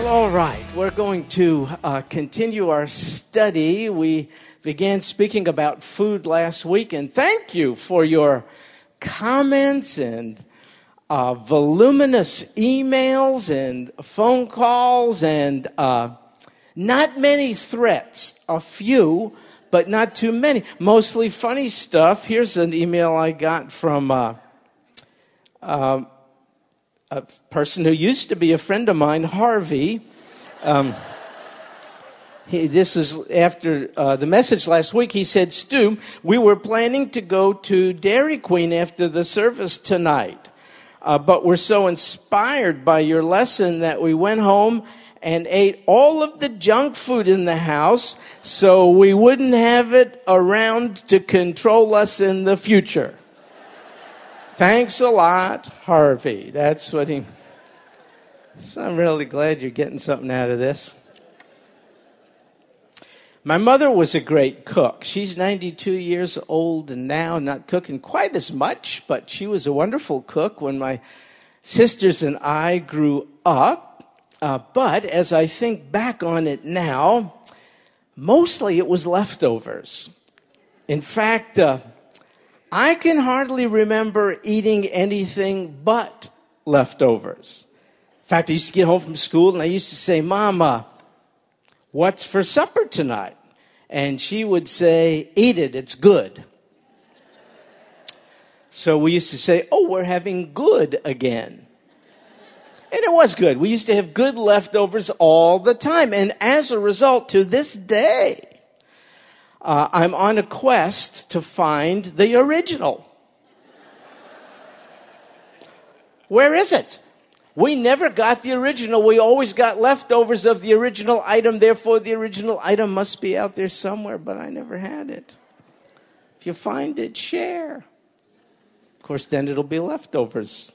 All right, we're going to continue our study. We began speaking about food last week, and thank you for your comments and voluminous emails and phone calls and not many threats, a few, but not too many. Mostly funny stuff. Here's an email I got from a person who used to be a friend of mine, Harvey. This was after the message last week. He said, Stu, we were planning to go to Dairy Queen after the service tonight, but we're so inspired by your lesson that we went home and ate all of the junk food in the house so we wouldn't have it around to control us in the future. Thanks a lot, Harvey. That's what he... So I'm really glad you're getting something out of this. My mother was a great cook. She's 92 years old and now, not cooking quite as much, but she was a wonderful cook when my sisters and I grew up. But as I think back on it now, mostly it was leftovers. In fact, I can hardly remember eating anything but leftovers. In fact, I used to get home from school and I used to say, Mama, what's for supper tonight? And she would say, eat it, it's good. So we used to say, oh, we're having good again. And it was good. We used to have good leftovers all the time. And as a result, to this day, I'm on a quest to find the original. Where is it? We never got the original. We always got leftovers of the original item. Therefore, the original item must be out there somewhere, but I never had it. If you find it, share. Of course, then it'll be leftovers.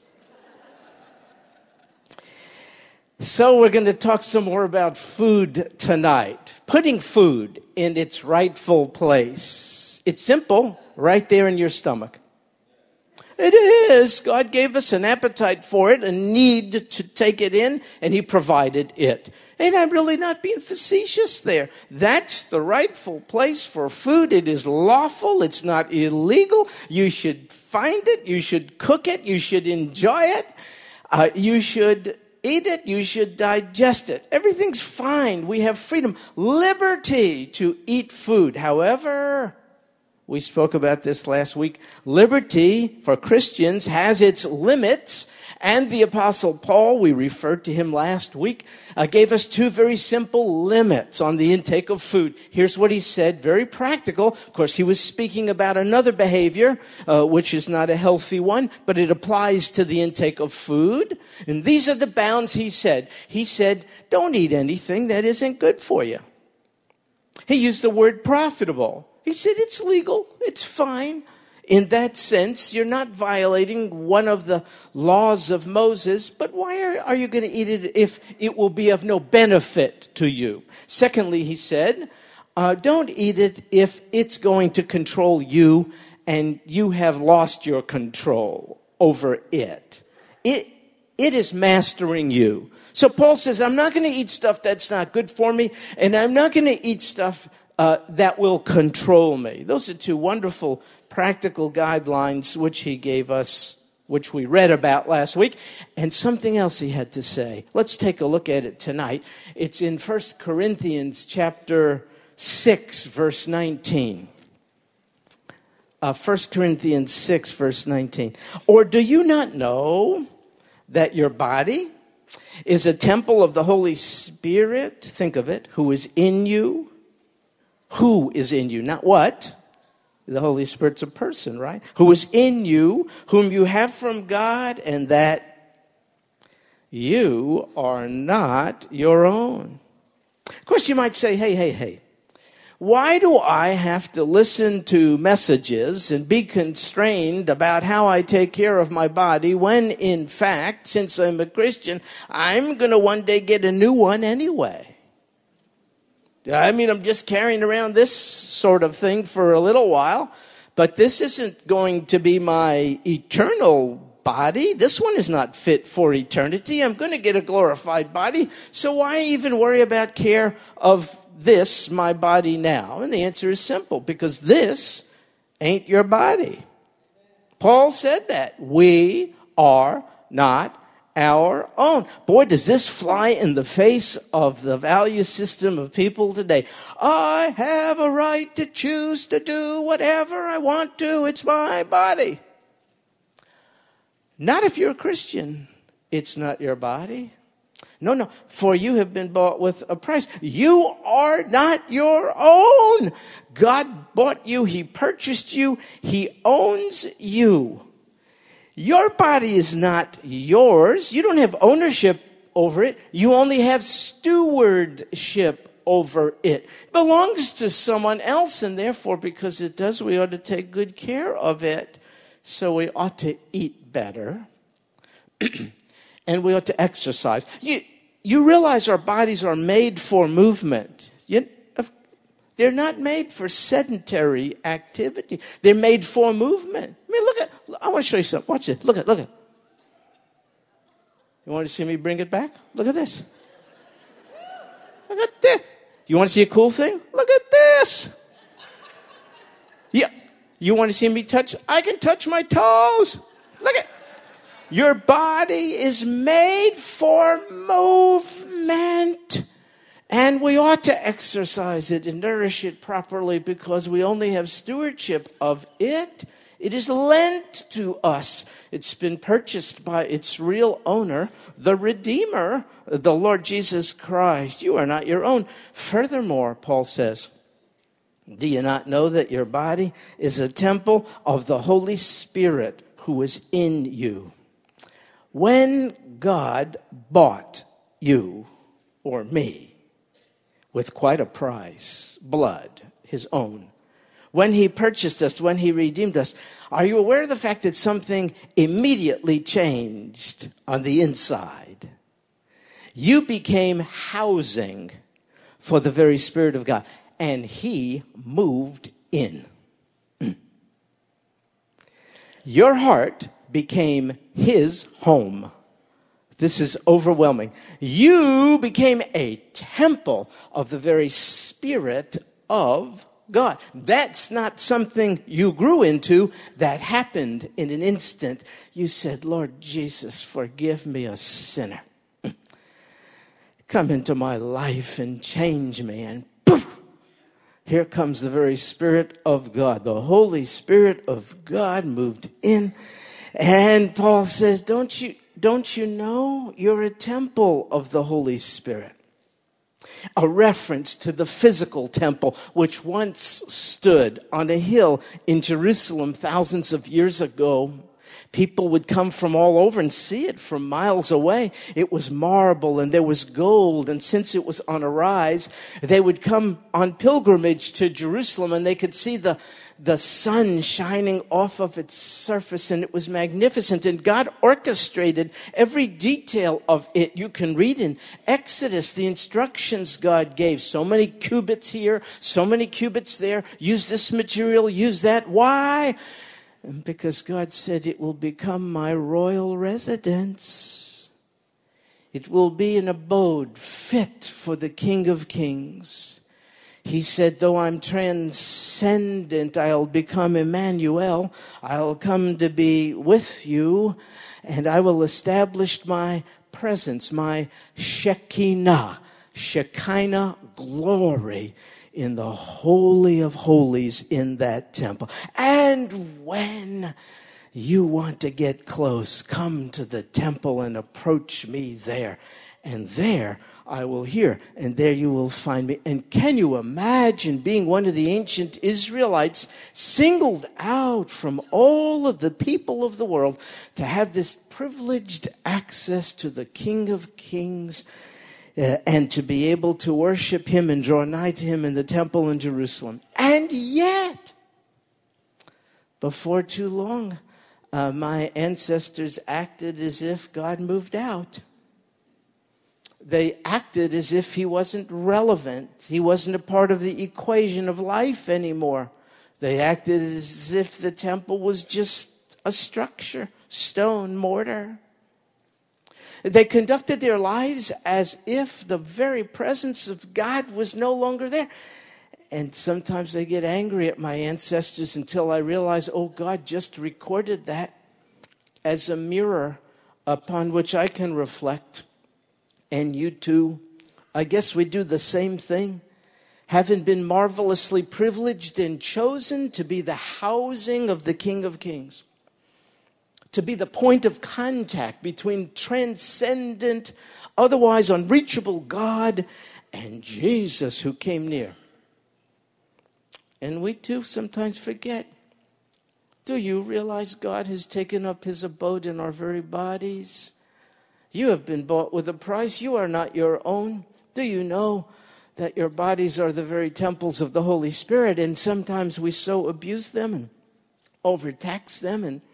So we're going to talk some more about food tonight. Putting food in its rightful place. It's simple, right there in your stomach. It is. God gave us an appetite for it, a need to take it in, and He provided it. And I'm really not being facetious there. That's the rightful place for food. It is lawful. It's not illegal. You should find it. You should cook it. You should enjoy it. You should eat it. You should digest it. Everything's fine. We have freedom, liberty to eat food. However, we spoke about this last week. Liberty for Christians has its limits. And the Apostle Paul, we referred to him last week, gave us two very simple limits on the intake of food. Here's what he said, very practical. Of course, he was speaking about another behavior, which is not a healthy one, but it applies to the intake of food. And these are the bounds he said. He said, don't eat anything that isn't good for you. He used the word profitable. He said, it's legal, it's fine. In that sense, you're not violating one of the laws of Moses, but why are you going to eat it if it will be of no benefit to you? Secondly, he said, don't eat it if it's going to control you and you have lost your control over it. It is mastering you. So Paul says, I'm not going to eat stuff that's not good for me, and I'm not going to eat stuff that will control me. Those are two wonderful practical guidelines which he gave us, which we read about last week, and something else he had to say. Let's take a look at it tonight. It's in 1 Corinthians chapter 6, verse 19. 1 Corinthians 6, verse 19. Or do you not know that your body is a temple of the Holy Spirit? Think of it, who is in you. Who is in you? Not what. The Holy Spirit's a person, right? Who is in you, whom you have from God, and that you are not your own. Of course, you might say, hey. Why do I have to listen to messages and be constrained about how I take care of my body when, in fact, since I'm a Christian, I'm going to one day get a new one anyway? I mean, I'm just carrying around this sort of thing for a little while, but this isn't going to be my eternal body. This one is not fit for eternity. I'm going to get a glorified body. So why even worry about care of this, my body now? And the answer is simple, because this ain't your body. Paul said that. We are not our own. Boy, does this fly in the face of the value system of people today. I have a right to choose to do whatever I want to. It's my body. Not if you're a Christian. It's not your body. No. For you have been bought with a price. You are not your own. God bought you. He purchased you. He owns you. Your body is not yours. You don't have ownership over it. You only have stewardship over it. It belongs to someone else, and therefore, because it does, we ought to take good care of it. So we ought to eat better, and we ought to exercise. You realize our bodies are made for movement. They're not made for sedentary activity. They're made for movement. I mean, I want to show you something. Watch this. Look at. You want to see me bring it back? Look at this. Look at this. You want to see a cool thing? Look at this. Yeah. You want to see me touch? I can touch my toes. Look at. Your body is made for movement. And we ought to exercise it and nourish it properly, because we only have stewardship of it. It is lent to us. It's been purchased by its real owner, the Redeemer, the Lord Jesus Christ. You are not your own. Furthermore, Paul says, do you not know that your body is a temple of the Holy Spirit who is in you? When God bought you or me with quite a price, blood, his own, when he purchased us, when he redeemed us, are you aware of the fact that something immediately changed on the inside? You became housing for the very Spirit of God, and he moved in. Your heart became his home. This is overwhelming. You became a temple of the very Spirit of God. That's not something you grew into. That happened in an instant. You said, Lord Jesus, forgive me, a sinner. Come into my life and change me. And poof, here comes the very Spirit of God. The Holy Spirit of God moved in. And Paul says, don't you know you're a temple of the Holy Spirit? A reference to the physical temple, which once stood on a hill in Jerusalem thousands of years ago. People would come from all over and see it from miles away. It was marble and there was gold. And since it was on a rise, they would come on pilgrimage to Jerusalem and they could see the sun shining off of its surface, and it was magnificent. And God orchestrated every detail of it. You can read in Exodus the instructions God gave. So many cubits here, so many cubits there. Use this material, use that. Why? Because God said it will become my royal residence. It will be an abode fit for the King of Kings. He said, though I'm transcendent, I'll become Emmanuel. I'll come to be with you, and I will establish my presence, my Shekinah glory in the Holy of Holies in that temple. And when you want to get close, come to the temple and approach me there. And there I will hear, and there you will find me. And can you imagine being one of the ancient Israelites, singled out from all of the people of the world to have this privileged access to the King of Kings, and to be able to worship him and draw nigh to him in the temple in Jerusalem. And yet, before too long, my ancestors acted as if God moved out. They acted as if he wasn't relevant. He wasn't a part of the equation of life anymore. They acted as if the temple was just a structure, stone, mortar. They conducted their lives as if the very presence of God was no longer there. And sometimes I get angry at my ancestors until I realize, oh, God just recorded that as a mirror upon which I can reflect. And you too, I guess we do the same thing. Having been marvelously privileged and chosen to be the housing of the King of Kings, to be the point of contact between transcendent, otherwise unreachable God and Jesus who came near. And we too sometimes forget. Do you realize God has taken up his abode in our very bodies? You have been bought with a price. You are not your own. Do you know that your bodies are the very temples of the Holy Spirit? And sometimes we so abuse them and overtax them and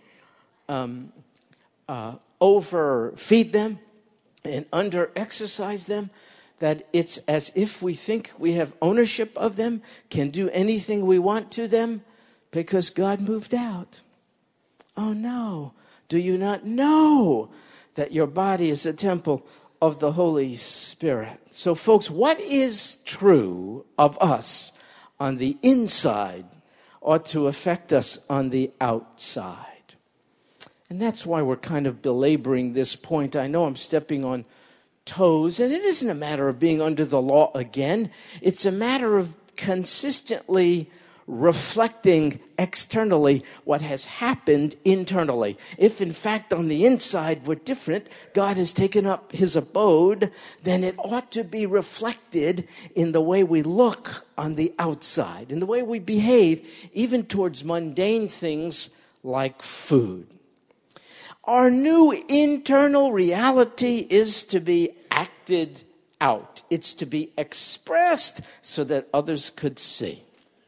overfeed them and under-exercise them, that it's as if we think we have ownership of them, can do anything we want to them, because God moved out. Oh no, do you not know that your body is a temple of the Holy Spirit? So folks, what is true of us on the inside ought to affect us on the outside. And that's why we're kind of belaboring this point. I know I'm stepping on toes, and it isn't a matter of being under the law again. It's a matter of consistently reflecting externally what has happened internally. If in fact on the inside we're different, God has taken up his abode, then it ought to be reflected in the way we look on the outside, in the way we behave, even towards mundane things like food. Our new internal reality is to be acted out. It's to be expressed so that others could see.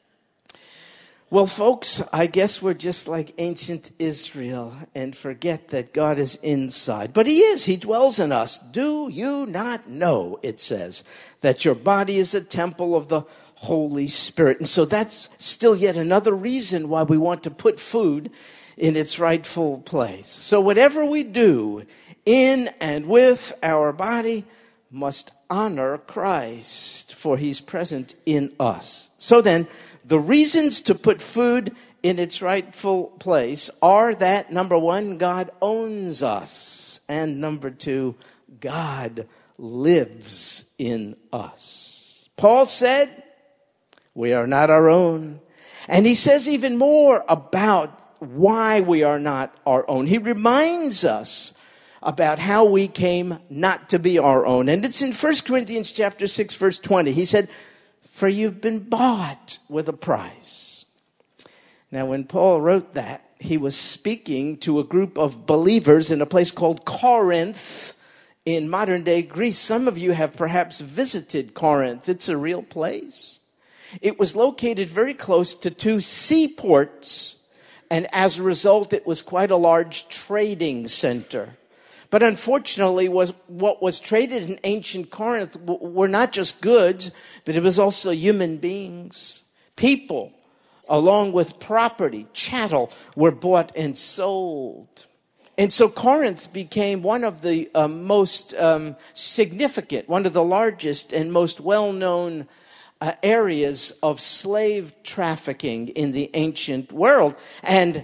Well, folks, I guess we're just like ancient Israel and forget that God is inside. But he is. He dwells in us. Do you not know, it says, that your body is a temple of the Holy Spirit? And so that's still yet another reason why we want to put food in its rightful place. So whatever we do in and with our body must honor Christ, for he's present in us. So then, the reasons to put food in its rightful place are that, number one, God owns us, and number two, God lives in us. Paul said, we are not our own. And he says even more about why we are not our own. He reminds us about how we came not to be our own. And it's in 1 Corinthians chapter 6, verse 20. He said, for you've been bought with a price. Now, when Paul wrote that, he was speaking to a group of believers in a place called Corinth in modern-day Greece. Some of you have perhaps visited Corinth. It's a real place. It was located very close to two seaports, and as a result, it was quite a large trading center. But unfortunately, what was traded in ancient Corinth were not just goods, but it was also human beings. People, along with property, chattel, were bought and sold. And so Corinth became one of the most significant, one of the largest and most well-known areas of slave trafficking in the ancient world. And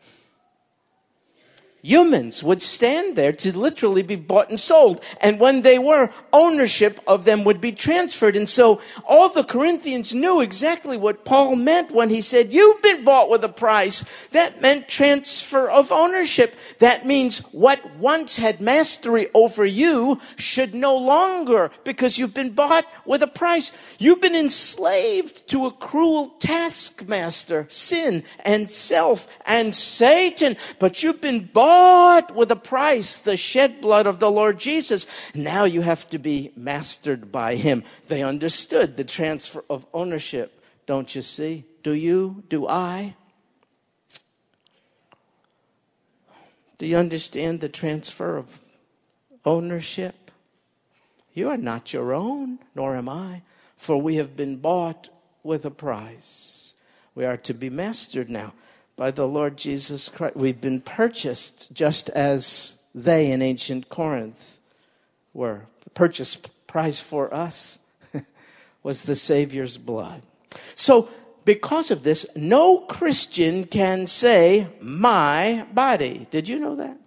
humans would stand there to literally be bought and sold. And when they were, ownership of them would be transferred. And so all the Corinthians knew exactly what Paul meant when he said, you've been bought with a price. That meant transfer of ownership. That means what once had mastery over you should no longer, because you've been bought with a price. You've been enslaved to a cruel taskmaster, sin and self and Satan, but you've been bought with a price, the shed blood of the Lord Jesus. Now you have to be mastered by him. They understood the transfer of ownership. Don't you see? Do you? Do I? Do you understand the transfer of ownership? You are not your own, nor am I, for we have been bought with a price. We are to be mastered now by the Lord Jesus Christ. We've been purchased just as they in ancient Corinth were. The purchase price for us was the Savior's blood. So, because of this, no Christian can say, my body. Did you know that?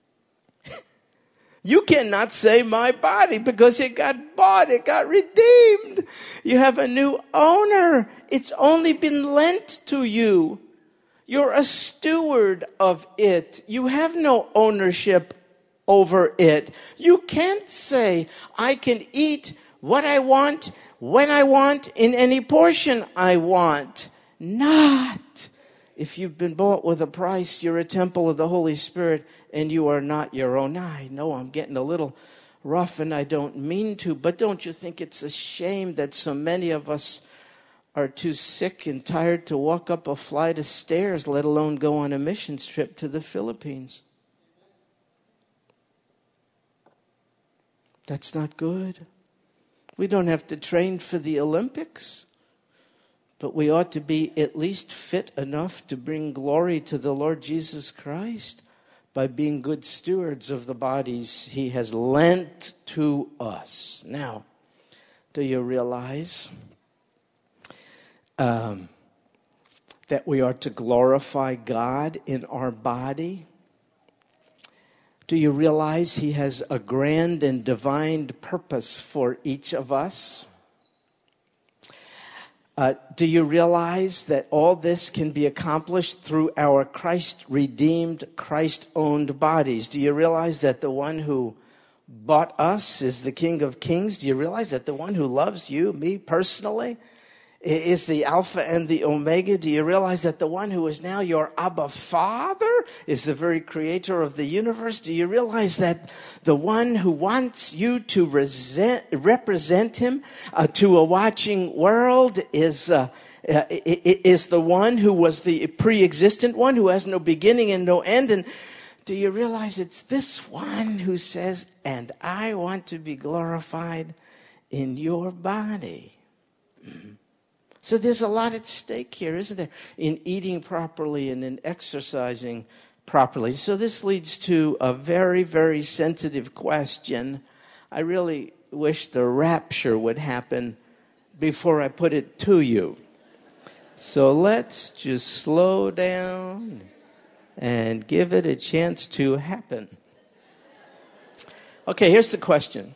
You cannot say my body because it got bought, it got redeemed. You have a new owner. It's only been lent to you. You're a steward of it. You have no ownership over it. You can't say, I can eat what I want, when I want, in any portion I want. Not. If you've been bought with a price, you're a temple of the Holy Spirit, and you are not your own. Now, I know I'm getting a little rough, and I don't mean to, but don't you think it's a shame that so many of us are too sick and tired to walk up a flight of stairs, let alone go on a missions trip to the Philippines? That's not good. We don't have to train for the Olympics, but we ought to be at least fit enough to bring glory to the Lord Jesus Christ by being good stewards of the bodies He has lent to us. Now, do you realize that we are to glorify God in our body? Do you realize He has a grand and divine purpose for each of us? Do you realize that all this can be accomplished through our Christ-redeemed, Christ-owned bodies? Do you realize that the one who bought us is the King of Kings? Do you realize that the one who loves you, me personally, is the Alpha and the Omega? Do you realize that the one who is now your Abba Father is the very creator of the universe? Do you realize that the one who wants you to represent Him to a watching world is the one who was the pre-existent one, who has no beginning and no end? And do you realize it's this one who says, and I want to be glorified in your body? So there's a lot at stake here, isn't there, in eating properly and in exercising properly. So this leads to a very, very sensitive question. I really wish the rapture would happen before I put it to you. So let's just slow down and give it a chance to happen. Okay, here's the question.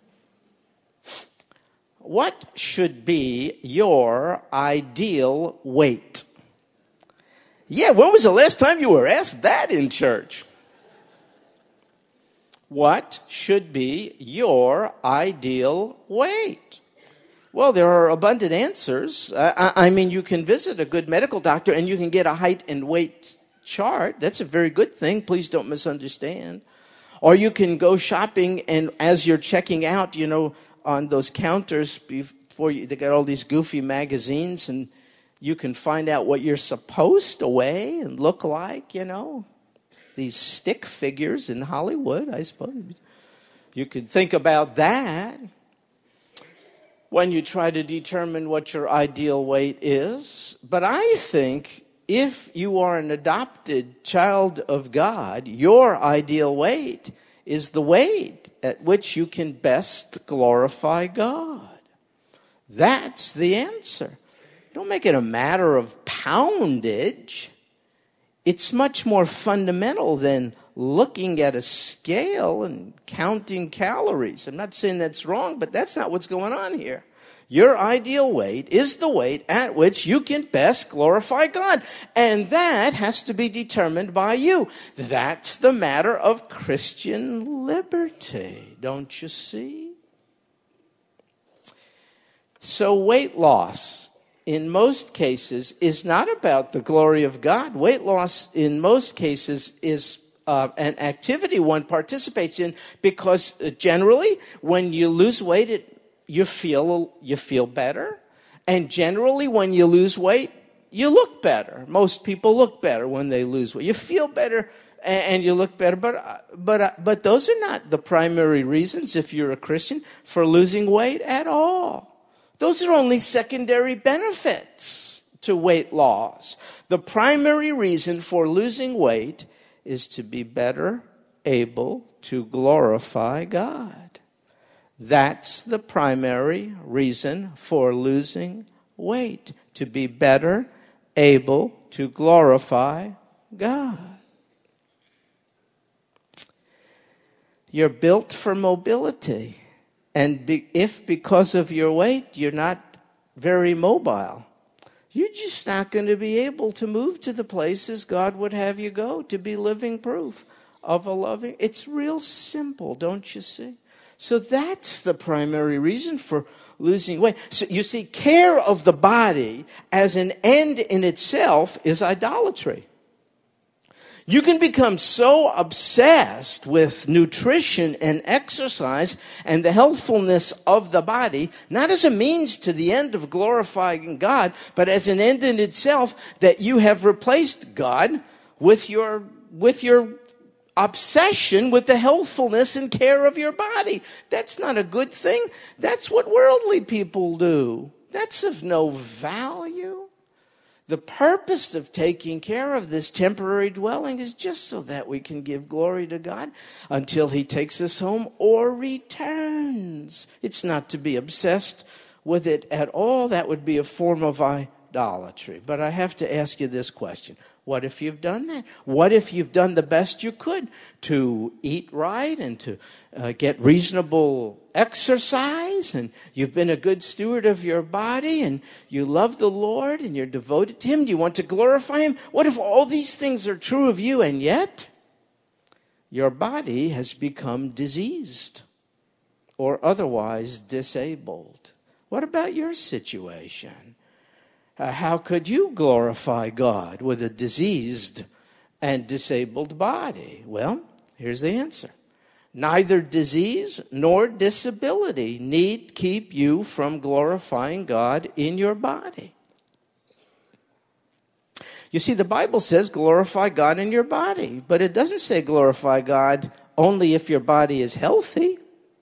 What should be your ideal weight? Yeah, when was the last time you were asked that in church? What should be your ideal weight? Well, there are abundant answers. I mean, you can visit a good medical doctor and you can get a height and weight chart. That's a very good thing. Please don't misunderstand. Or you can go shopping, and as you're checking out, you know, on those counters before you, they got all these goofy magazines, and you can find out what you're supposed to weigh and look like, you know. These stick figures in Hollywood, I suppose. You could think about that when you try to determine what your ideal weight is. But I think if you are an adopted child of God, your ideal weight is the weight at which you can best glorify God. That's the answer. Don't make it a matter of poundage. It's much more fundamental than looking at a scale and counting calories. I'm not saying that's wrong, but that's not what's going on here. Your ideal weight is the weight at which you can best glorify God. And that has to be determined by you. That's the matter of Christian liberty. Don't you see? So weight loss, in most cases, is not about the glory of God. Weight loss, in most cases, is an activity one participates in because generally, when you lose weight, you feel better. And generally, when you lose weight, you look better. Most people look better when they lose weight. You feel better and you look better. But those are not the primary reasons, if you're a Christian, for losing weight at all. Those are only secondary benefits to weight loss. The primary reason for losing weight is to be better able to glorify God. That's the primary reason for losing weight, to be better able to glorify God. You're built for mobility. And if because of your weight you're not very mobile, you're just not going to be able to move to the places God would have you go, to be living proof of a loving. It's real simple, don't you see? So that's the primary reason for losing weight. So you see, care of the body as an end in itself is idolatry. You can become so obsessed with nutrition and exercise and the healthfulness of the body, not as a means to the end of glorifying God, but as an end in itself, that you have replaced God with your obsession with the healthfulness and care of your body. That's not a good thing. That's what worldly people do. That's of no value. The purpose of taking care of this temporary dwelling is just so that we can give glory to God until He takes us home or returns. It's not to be obsessed with it at all. That would be a form of idolatry. But I have to ask you this question. What if you've done that? What if you've done the best you could to eat right and to get reasonable exercise, and you've been a good steward of your body, and you love the Lord and you're devoted to Him? Do you want to glorify Him? What if all these things are true of you and yet your body has become diseased or otherwise disabled? What about your situation? How could you glorify God with a diseased and disabled body? Well, here's the answer. Neither disease nor disability need keep you from glorifying God in your body. You see, the Bible says glorify God in your body, but it doesn't say glorify God only if your body is healthy.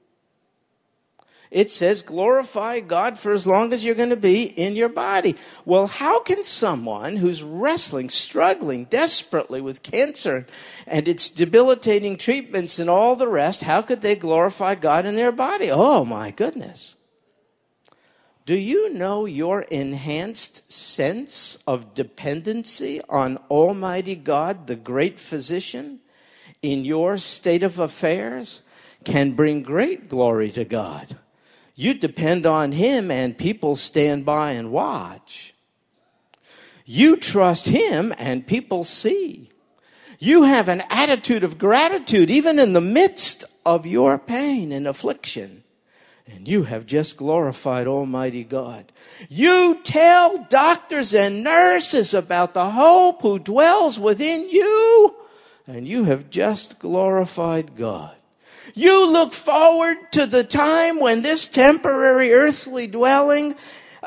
It says glorify God for as long as you're going to be in your body. Well, how can someone who's wrestling, struggling desperately with cancer and its debilitating treatments and all the rest, how could they glorify God in their body? Oh, my goodness. Do you know your enhanced sense of dependency on Almighty God, the great physician, in your state of affairs can bring great glory to God? You depend on Him and people stand by and watch. You trust Him and people see. You have an attitude of gratitude even in the midst of your pain and affliction. And you have just glorified Almighty God. You tell doctors and nurses about the hope who dwells within you. And you have just glorified God. You look forward to the time when this temporary earthly dwelling,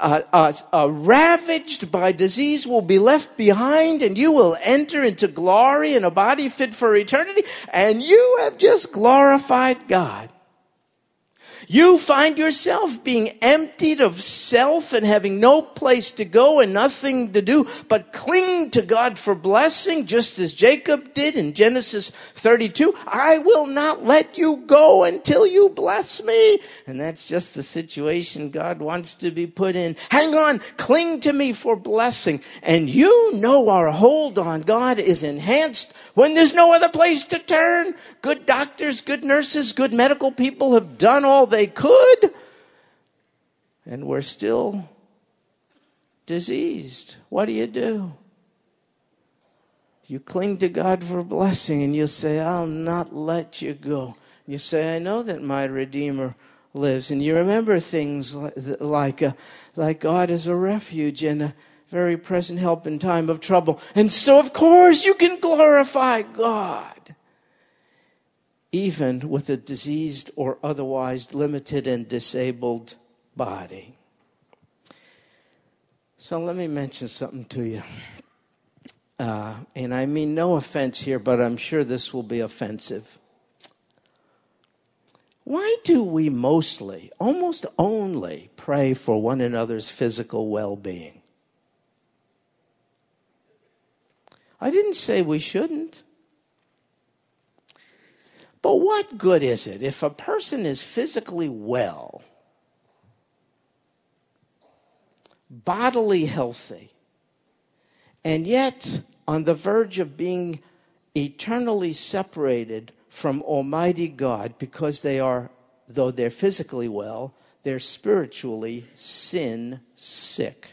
ravaged by disease, will be left behind, and you will enter into glory in a body fit for eternity, and you have just glorified God. You find yourself being emptied of self and having no place to go and nothing to do but cling to God for blessing, just as Jacob did in Genesis 32. I will not let you go until you bless me. And that's just the situation God wants to be put in. Hang on, cling to me for blessing. And you know our hold on God is enhanced when there's no other place to turn. Good doctors, good nurses, good medical people have done all they could, and we're still diseased. What do? You cling to God for blessing, and you say, I'll not let you go. You say, I know that my Redeemer lives. And you remember things like God is a refuge and a very present help in time of trouble. And so, of course, you can glorify God, even with a diseased or otherwise limited and disabled body. So let me mention something to you. And I mean no offense here, but I'm sure this will be offensive. Why do we mostly, almost only, pray for one another's physical well-being? I didn't say we shouldn't. But what good is it if a person is physically well, bodily healthy, and yet on the verge of being eternally separated from Almighty God because they are, though they're physically well, they're spiritually sin sick?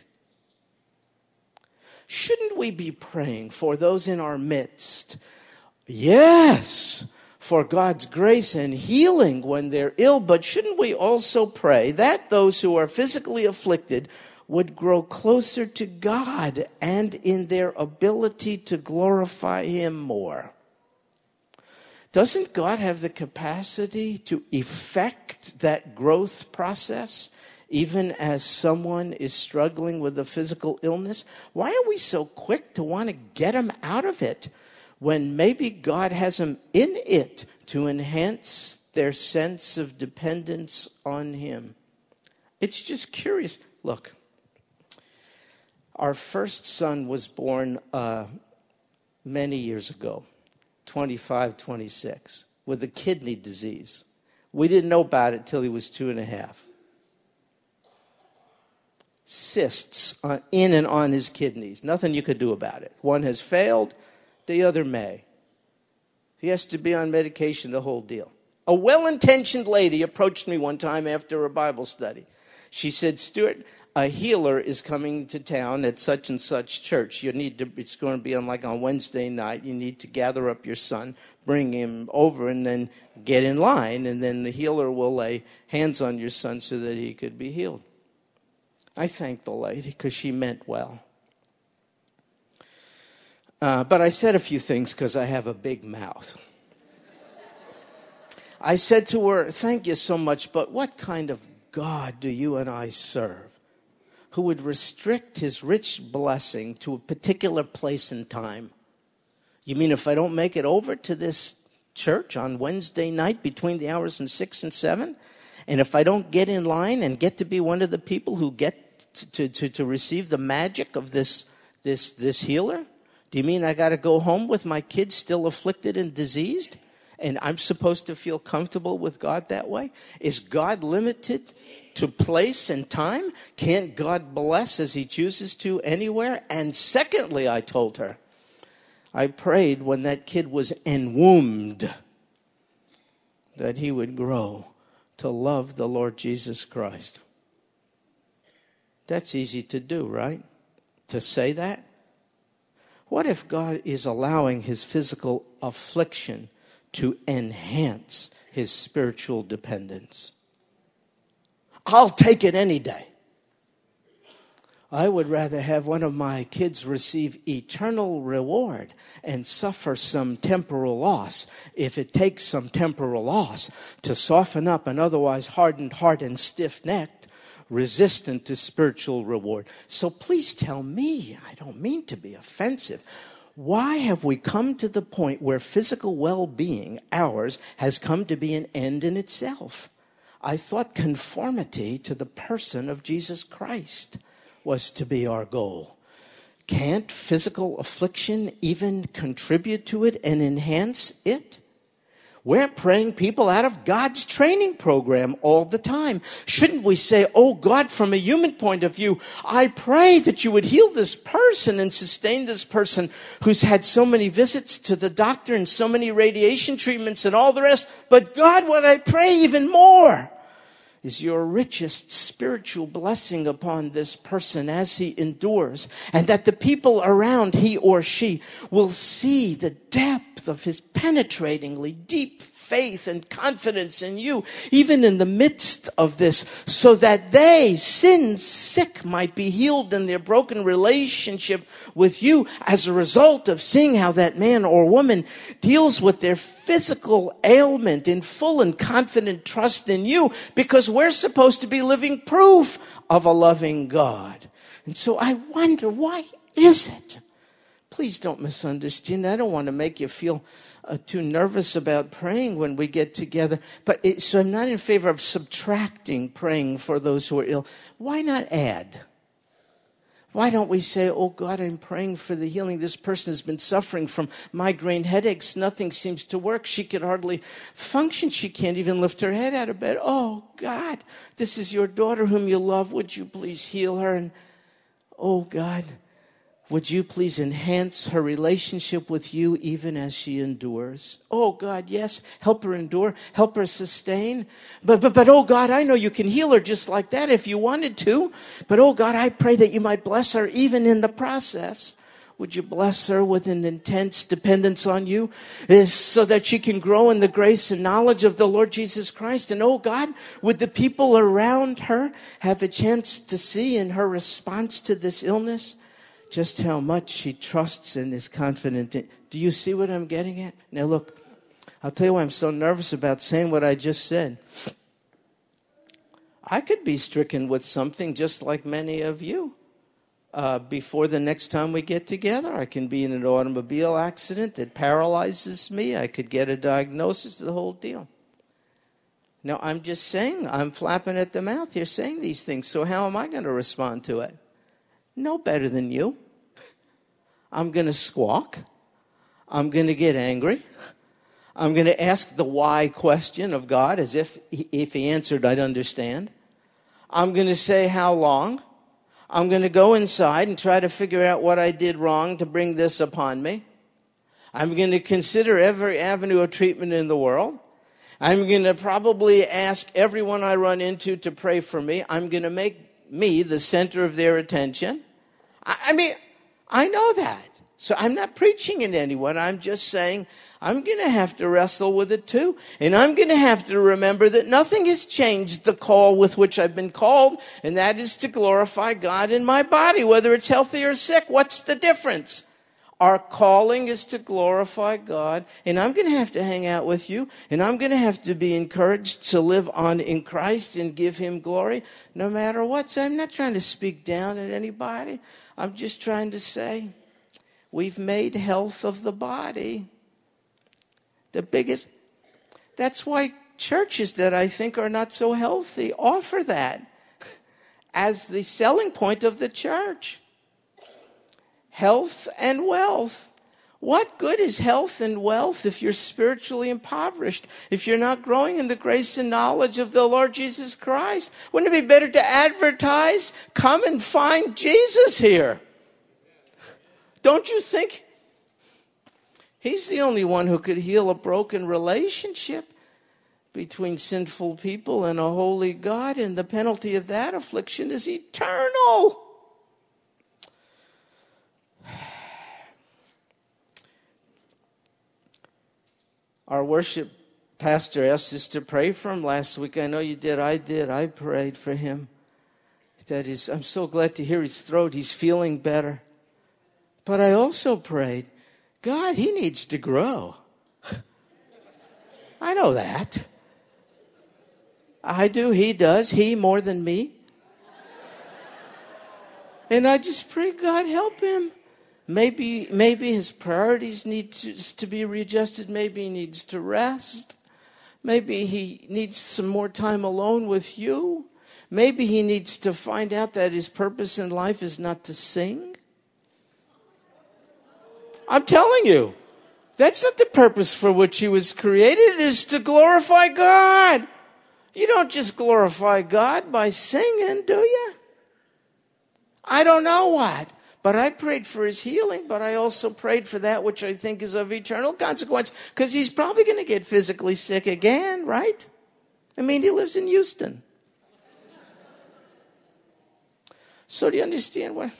Shouldn't we be praying for those in our midst? Yes, for God's grace and healing when they're ill, but shouldn't we also pray that those who are physically afflicted would grow closer to God and in their ability to glorify Him more? Doesn't God have the capacity to effect that growth process, even as someone is struggling with a physical illness? Why are we so quick to want to get them out of it when maybe God has them in it to enhance their sense of dependence on Him? It's just curious. Look, our first son was born many years ago, 25, 26, with a kidney disease. We didn't know about it till he was 2.5. Cysts in and on his kidneys. Nothing you could do about it. One has failed, the other may. He has to be on medication, the whole deal. A well-intentioned lady approached me one time after a Bible study. She said, "Stuart, a healer is coming to town at such and such church. It's going to be on Wednesday night. You need to gather up your son, bring him over, and then get in line. And then the healer will lay hands on your son so that he could be healed." I thanked the lady because she meant well. But I said a few things because I have a big mouth. I said to her, "Thank you so much, but what kind of God do you and I serve, who would restrict His rich blessing to a particular place and time? You mean if I don't make it over to this church on Wednesday night between the hours of 6 and 7, and if I don't get in line and get to be one of the people who get to receive the magic of this healer, do you mean I got to go home with my kids still afflicted and diseased? And I'm supposed to feel comfortable with God that way? Is God limited to place and time? Can't God bless as He chooses to anywhere?" And secondly, I told her, I prayed when that kid was enwombed that he would grow to love the Lord Jesus Christ. That's easy to do, right? To say that? What if God is allowing his physical affliction to enhance his spiritual dependence? I'll take it any day. I would rather have one of my kids receive eternal reward and suffer some temporal loss, if it takes some temporal loss to soften up an otherwise hardened heart and stiff-necked, resistant to spiritual reward. So please tell me, I don't mean to be offensive, why have we come to the point where physical well-being, ours, has come to be an end in itself? I thought conformity to the person of Jesus Christ was to be our goal. Can't physical affliction even contribute to it and enhance it? We're praying people out of God's training program all the time. Shouldn't we say, "Oh God, from a human point of view, I pray that you would heal this person and sustain this person who's had so many visits to the doctor and so many radiation treatments and all the rest. But God, what I pray even more is your richest spiritual blessing upon this person as he endures, and that the people around he or she will see the depth of his penetratingly deep faith and confidence in you, even in the midst of this, so that they, sin sick, might be healed in their broken relationship with you as a result of seeing how that man or woman deals with their physical ailment in full and confident trust in you, because we're supposed to be living proof of a loving God." And so I wonder, why is it? Please don't misunderstand. I don't want to make you feel too nervous about praying when we get together. So I'm not in favor of subtracting praying for those who are ill. Why not add? Why don't we say, oh God, I'm praying for the healing. This person has been suffering from migraine headaches. Nothing seems to work. She could hardly function. She can't even lift her head out of bed. Oh God, this is your daughter whom you love. Would you please heal her? And oh God, would you please enhance her relationship with you even as she endures? Oh God, yes, help her endure, help her sustain. But oh God, I know you can heal her just like that if you wanted to. But oh God, I pray that you might bless her even in the process. Would you bless her with an intense dependence on you so that she can grow in the grace and knowledge of the Lord Jesus Christ? And oh God, would the people around her have a chance to see in her response to this illness just how much she trusts and is confident in. Do you see what I'm getting at? Now look, I'll tell you why I'm so nervous about saying what I just said. I could be stricken with something just like many of you. Before the next time we get together, I can be in an automobile accident that paralyzes me. I could get a diagnosis, the whole deal. Now, I'm just saying, I'm flapping at the mouth here saying these things. So how am I going to respond to it? No better than you. I'm going to squawk. I'm going to get angry. I'm going to ask the why question of God as if he answered, I'd understand. I'm going to say, how long? I'm going to go inside and try to figure out what I did wrong to bring this upon me. I'm going to consider every avenue of treatment in the world. I'm going to probably ask everyone I run into to pray for me. I'm going to make me the center of their attention. I mean, I know that. So I'm not preaching at anyone. I'm just saying I'm going to have to wrestle with it too. And I'm going to have to remember that nothing has changed the call with which I've been called, and that is to glorify God in my body, whether it's healthy or sick. What's the difference? Our calling is to glorify God, and I'm going to have to hang out with you, and I'm going to have to be encouraged to live on in Christ and give him glory no matter what. So I'm not trying to speak down at anybody. I'm just trying to say we've made health of the body the biggest. That's why churches that I think are not so healthy offer that as the selling point of the church. Health and wealth. What good is health and wealth if you're spiritually impoverished, if you're not growing in the grace and knowledge of the Lord Jesus Christ? Wouldn't it be better to advertise, come and find Jesus here? Don't you think? He's the only one who could heal a broken relationship between sinful people and a holy God, and the penalty of that affliction is eternal. Our worship pastor asked us to pray for him last week. I know you did. I did. I prayed for him. That is, I'm so glad to hear his throat. He's feeling better. But I also prayed, God, he needs to grow. I know that. I do. He does. He more than me. And I just pray, God, help him. Maybe his priorities need to be readjusted. Maybe he needs to rest. Maybe he needs some more time alone with you. Maybe he needs to find out that his purpose in life is not to sing. I'm telling you, that's not the purpose for which he was created. It is to glorify God. You don't just glorify God by singing, do you? I don't know what. But I prayed for his healing, but I also prayed for that which I think is of eternal consequence, because he's probably going to get physically sick again, right? I mean, he lives in Houston. So do you understand what?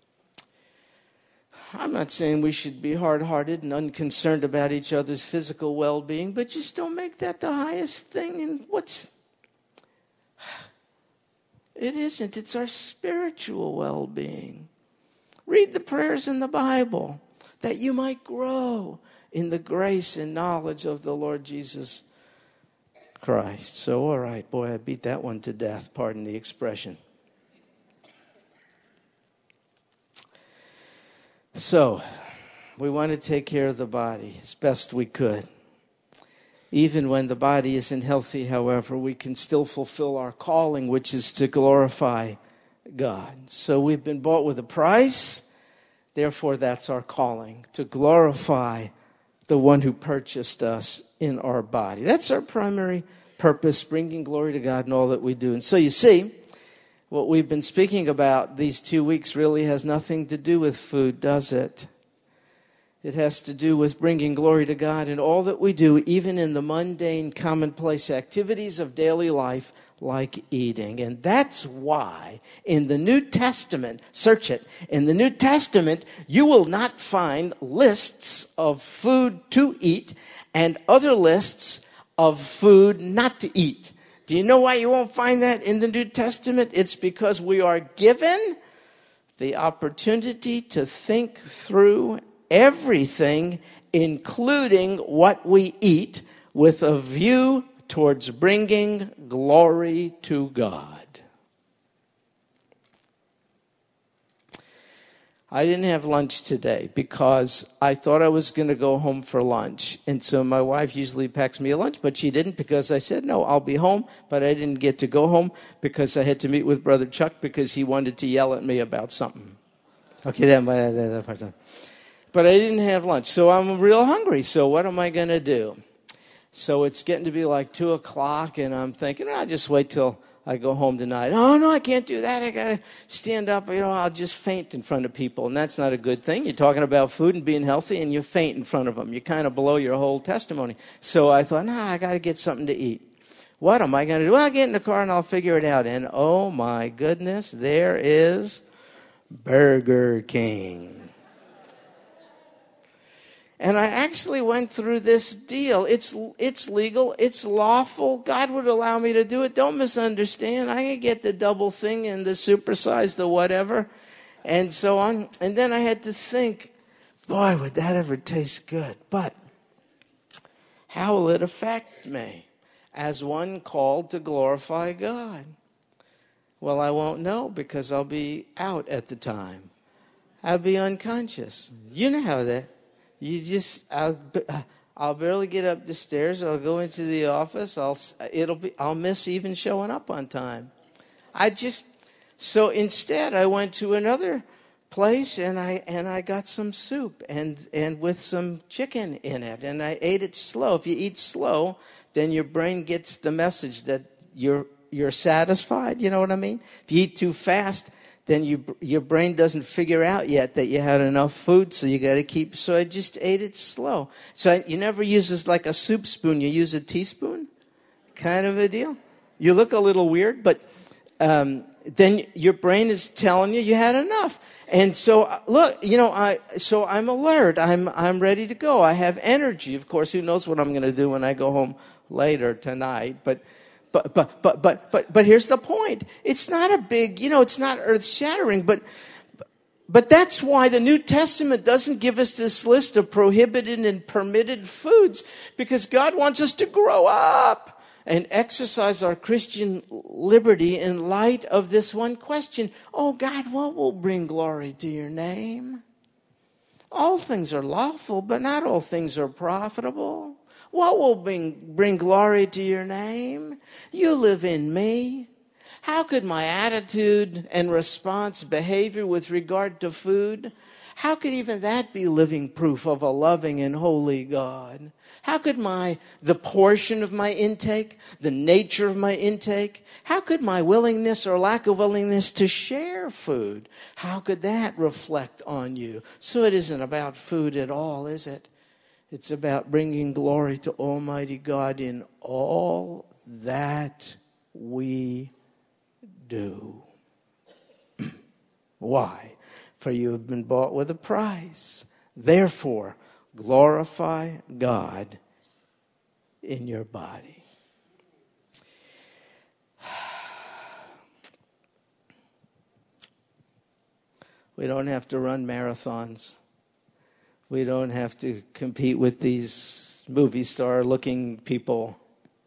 I'm not saying we should be hard-hearted and unconcerned about each other's physical well-being, but just don't make that the highest thing. And it isn't. It's our spiritual well-being. Read the prayers in the Bible that you might grow in the grace and knowledge of the Lord Jesus Christ. So, all right, boy, I beat that one to death. Pardon the expression. So, we want to take care of the body as best we could. Even when the body isn't healthy, however, we can still fulfill our calling, which is to glorify God. So we've been bought with a price. Therefore, that's our calling, to glorify the one who purchased us in our body. That's our primary purpose, bringing glory to God in all that we do. And so you see, what we've been speaking about these 2 weeks really has nothing to do with food, does it? It has to do with bringing glory to God in all that we do, even in the mundane, commonplace activities of daily life, like eating. And that's why in the New Testament, search it, in the New Testament, you will not find lists of food to eat and other lists of food not to eat. Do you know why you won't find that in the New Testament? It's because we are given the opportunity to think through everything, including what we eat, with a view towards bringing glory to God. I didn't have lunch today because I thought I was going to go home for lunch. And so my wife usually packs me a lunch, but she didn't because I said, no, I'll be home. But I didn't get to go home because I had to meet with Brother Chuck because he wanted to yell at me about something. Okay, that part's done. But I didn't have lunch, so I'm real hungry. So what am I going to do? So it's getting to be like 2 o'clock, and I'm thinking, I'll just wait till I go home tonight. Oh, no, I can't do that. I got to stand up. I'll just faint in front of people, and that's not a good thing. You're talking about food and being healthy, and you faint in front of them. You kind of blow your whole testimony. So I thought, I got to get something to eat. What am I going to do? Well, I'll get in the car, and I'll figure it out. And oh, my goodness, there is Burger King. And I actually went through this deal. It's legal. It's lawful. God would allow me to do it. Don't misunderstand. I can get the double thing and the supersize, the whatever, and so on. And then I had to think, boy, would that ever taste good? But how will it affect me as one called to glorify God? Well, I won't know because I'll be out at the time. I'll be unconscious. You know how that. I'll barely get up the stairs. I'll go into the office. I'll miss even showing up on time. So instead I went to another place and I got some soup and with some chicken in it, and I ate it slow. If you eat slow, then your brain gets the message that you're satisfied. You know what I mean? If you eat too fast, then your brain doesn't figure out yet that you had enough food, so you got to keep. So I just ate it slow. So you never use this like a soup spoon. You use a teaspoon, kind of a deal. You look a little weird, but then your brain is telling you had enough. And so look, so I'm alert. I'm ready to go. I have energy. Of course, who knows what I'm going to do when I go home later tonight, But here's the point. It's not a big, it's not earth-shattering, but that's why the New Testament doesn't give us this list of prohibited and permitted foods, because God wants us to grow up and exercise our Christian liberty in light of this one question. Oh, God, what will bring glory to your name? All things are lawful, but not all things are profitable. What will bring glory to your name? You live in me. How could my attitude and response, behavior with regard to food, how could even that be living proof of a loving and holy God? How could the portion of my intake, the nature of my intake, how could my willingness or lack of willingness to share food, how could that reflect on you? So it isn't about food at all, is it? It's about bringing glory to Almighty God in all that we do. Why? For you have been bought with a price. Therefore, glorify God in your body. We don't have to run marathons. We don't have to compete with these movie star looking people.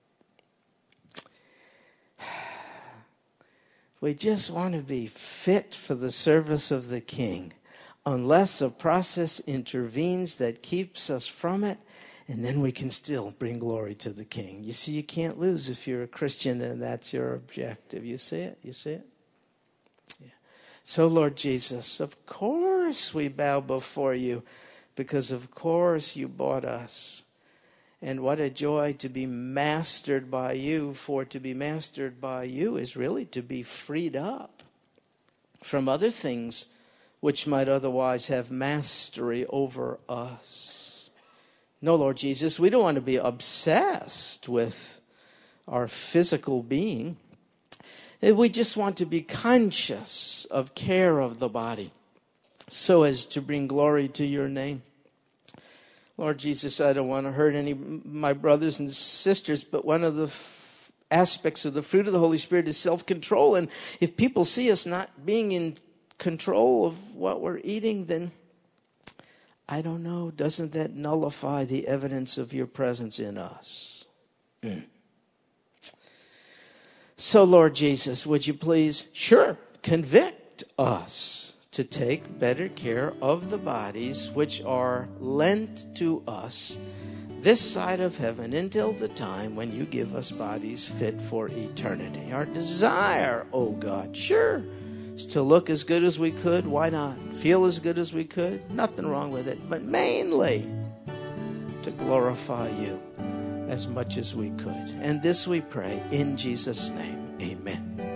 We just want to be fit for the service of the King, unless a process intervenes that keeps us from it, and then we can still bring glory to the King. You see, you can't lose if you're a Christian and that's your objective. You see it? You see it? Yeah. So, Lord Jesus, of course we bow before you because, of course, you bought us. And what a joy to be mastered by you, for to be mastered by you is really to be freed up from other things which might otherwise have mastery over us. No, Lord Jesus, we don't want to be obsessed with our physical being. We just want to be conscious of care of the body so as to bring glory to your name. Lord Jesus, I don't want to hurt any of my brothers and sisters, but one of the aspects of the fruit of the Holy Spirit is self-control. And if people see us not being in control of what we're eating, then I don't know, doesn't that nullify the evidence of your presence in us? So, Lord Jesus, would you please, convict us to take better care of the bodies which are lent to us this side of heaven until the time when you give us bodies fit for eternity. Our desire, oh God, is to look as good as we could. Why not? Feel as good as we could. Nothing wrong with it. But mainly to glorify you as much as we could. And this we pray in Jesus' name. Amen.